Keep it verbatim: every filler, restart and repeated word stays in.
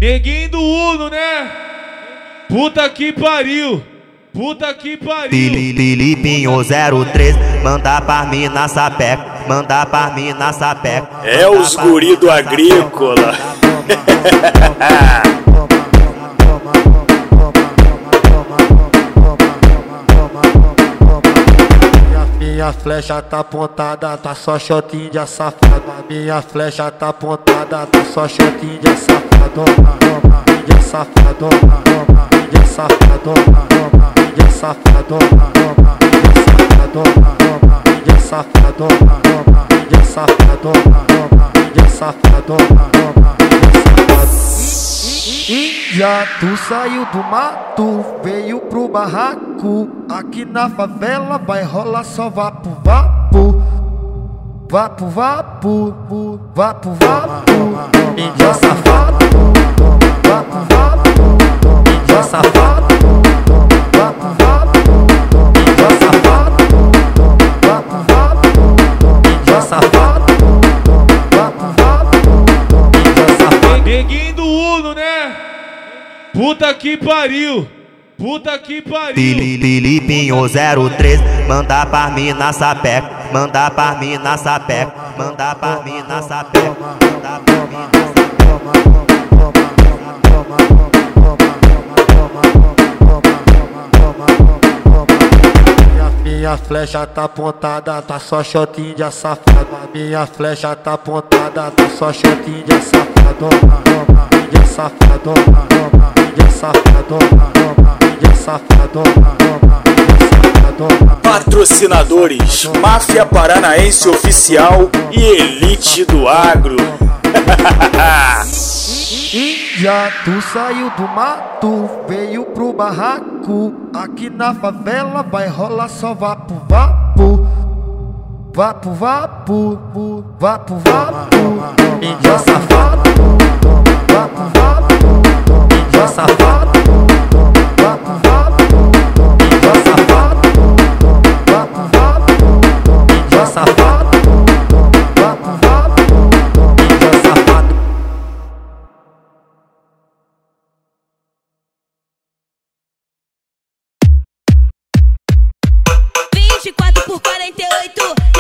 Neguinho do Uno, né? Puta que pariu. Puta que pariu. Filipinho zero três, manda pra mim na sapeca, manda pra mim na sapeca. É os guri do agrícola. Minha flecha tá apontada, tá só shotinho de safado. Minha flecha tá apontada, tá só shotinho de safado. De safado, de safado, de safado, de safado, de safado, de safado, já tu saiu do mato, veio pro barraco. Aqui na favela vai rolar só vapo, vapo. Vapo, vapo, vapo, vapo. Índia safado, vapo, vapo. Índia safado, vapo, vapo. Índia safado, vapo, vapo. Índia safado, vapo, vapo. Índia safado. Neguinho do Uno, né? Puta que pariu. Puta que pariu. Filipinho zero três, manda pra mim na sapeca, manda pra mim na sapeca, manda pra mim na sapeca, manda pra mim na sapeca. Minha flecha tá apontada, tá só shotinho de safado. Minha flecha tá apontada, tá só shotinho de safado. De safado, de safado, de safado, de safado. Patrocinadores: Máfia Paranaense Oficial e Elite do Agro. Já tu saiu do mato, veio pro barraco. Aqui na favela vai rolar só vapo, vapo. Vapo, vapo, vapo, vapo. Índia safado, vapo, vapo. Índia safado, vapo, vapo. Índia safado, vapo, vapo. Índia safado, vapo, vapo. Índia safado. vinte e quatro por quarenta e oito